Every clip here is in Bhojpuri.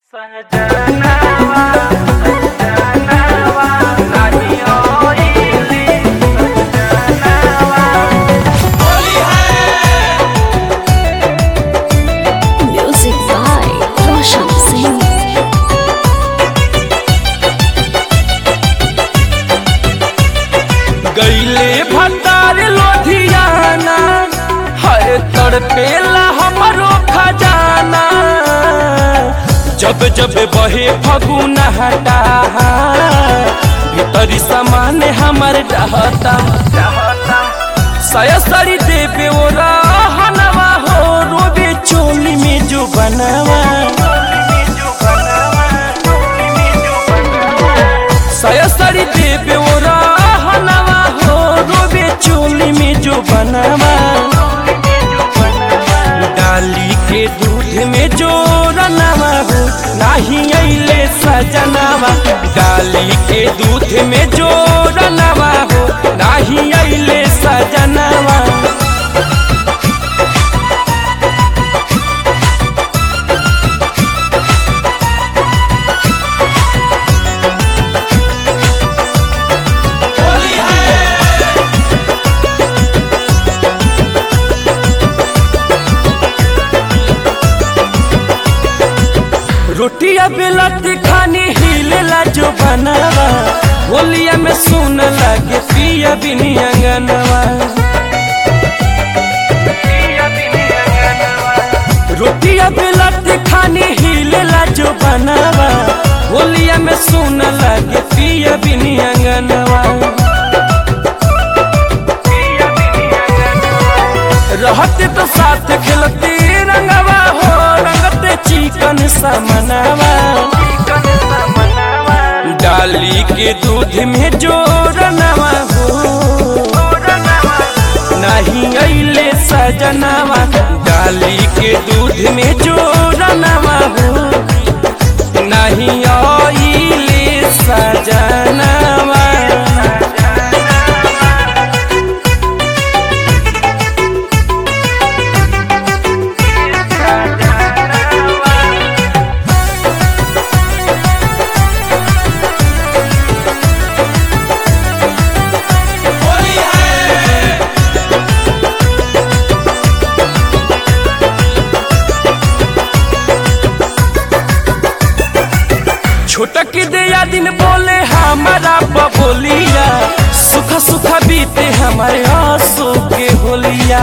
सहजनवा सहजनवा नाही होइली सहजनवा होली है। Music by Roshan Singh. गईले भंडार लोधियाना है तड़पेला हमरो खजाना। जब जब बहे फगुन हटा भीतरी समान हमर रहता। सयसरी देवे ओ रहनवा हो रोबे चोली में जो बनवा। सयसरी देवे ओ रहनवा हो रोबे चोली में जो बनवा। डाली के दूध में जो रनवा हो नाही अइले सजनवा। डाली के दूध में जो रनवा हो नाही अइले सजनवा। रोटिया बेलत खानी हिलेला जो बनवा। होलिया में सुन लगे पिया बिनी अंगनवा। रोटिया बेलत खानी हिलेला जो बनवा। होलिया में सुन लगे पिया बिनी अंगनवा। रहते तो साथ खेलते रंगवा हो रंगते चिकन समनवा। डाली के दूध में जो रनवा हो नहीं अइले सजनवा। डाली के दूध में जो रनवा हो नहीं अइले सजनवा। छोटक दिया दिन बोले हमारा बबोलिया। सुख सुख बीते हमारे आंसू के होलिया।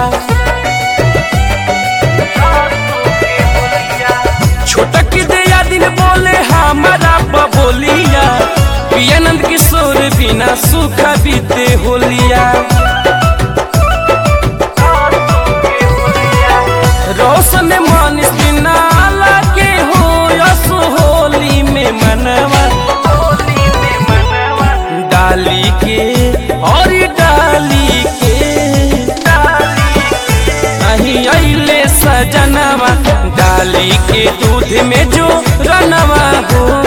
छोटक दिया दिन बोले हमारा बबोलिया। पियानंद किशोर बिना सुख बीते होलिया। रोशन मानिस बिना लागे हो यसो होली में मनवा। डाली के और डाली के नहीं अइले सजनवा। डाली के दूध में जो रनवा हो